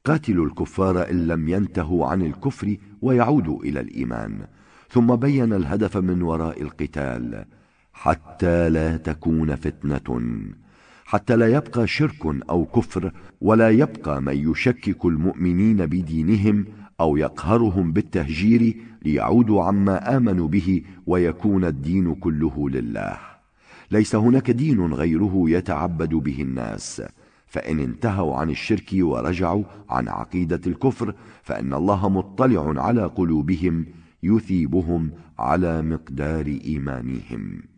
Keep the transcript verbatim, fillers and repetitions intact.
قاتلوا الكفار إن لم ينتهوا عن الكفر ويعودوا إلى الإيمان. ثم بين الهدف من وراء القتال: حتى لا تكون فتنة، حتى لا يبقى شرك أو كفر، ولا يبقى من يشكك المؤمنين بدينهم أو يقهرهم بالتهجير ليعودوا عما آمنوا به ويكون الدين كله لله. ليس هناك دين غيره يتعبد به الناس، فإن انتهوا عن الشرك ورجعوا عن عقيدة الكفر فإن الله مطلع على قلوبهم يثيبهم على مقدار إيمانهم.